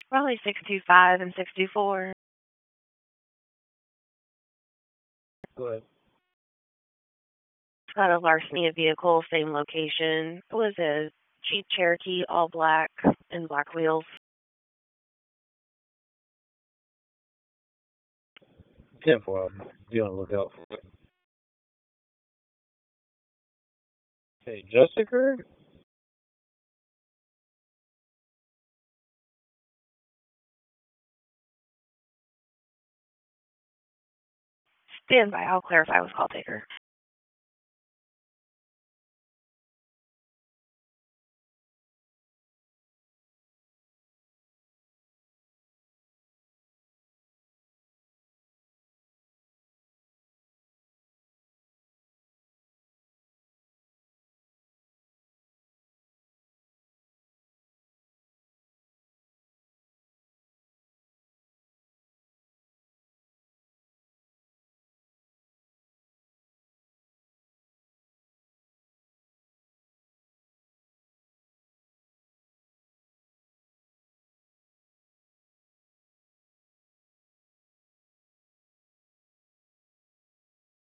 Probably 625 and 624. Go ahead. Got a Larcenia vehicle, same location. It was a Jeep Cherokee, all black and black wheels. 10-4, I'll be on the lookout for it. Hey, Jessica? Stand by. I'll clarify with call taker.